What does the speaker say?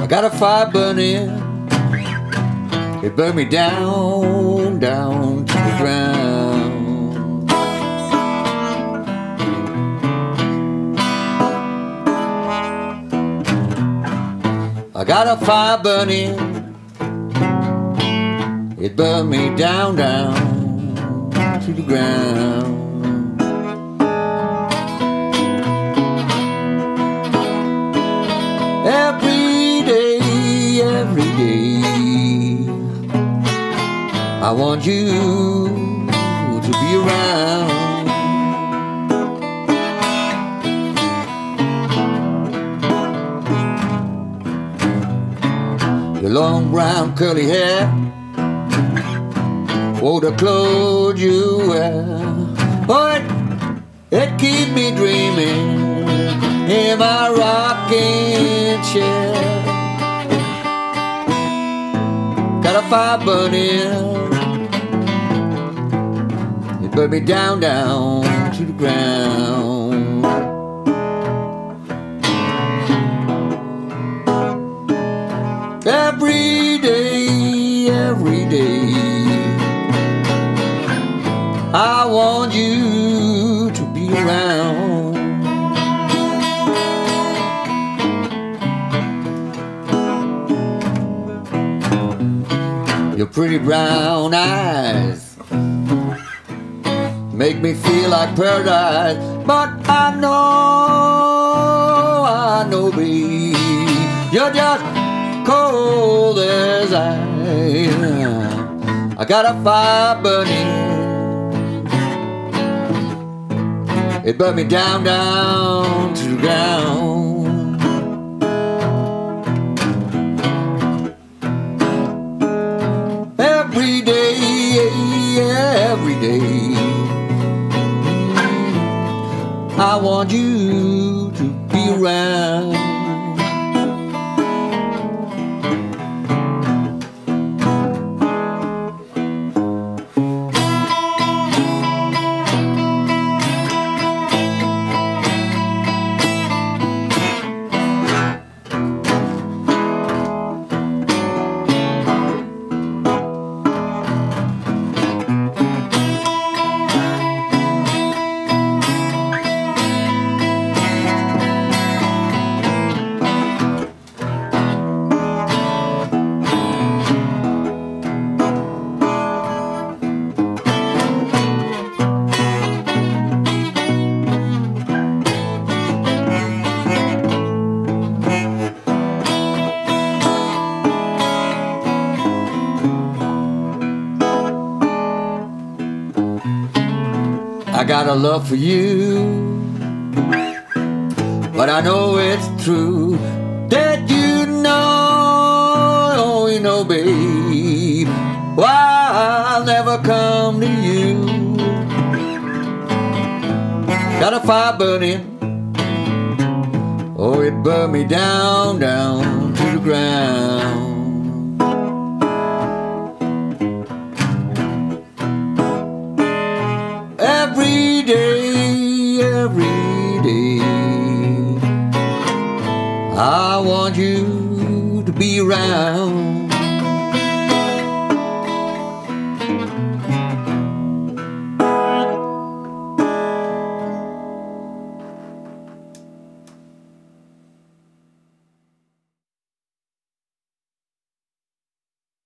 got a fire burning. It burned me down, down to the ground. I got a fire burning. It burned me down, down to the ground. Every day, I want you to be around. Your long brown curly hair, oh, the clothes you wear, oh, it keep me dreaming in my rocking chair. Got a fire burning. It burned me down, down to the ground. Every day, I want you to be around. Your pretty brown eyes make me feel like paradise. But I know, babe, you're just cold as ice. I got a fire burning. It burned me down, down to the ground. Every day, I want you to be around. I got a love for you, but I know it's true that you know, babe, why I'll never come to you. Got a fire burning, oh, it burned me down, down to the ground. Every day, I want you to be around.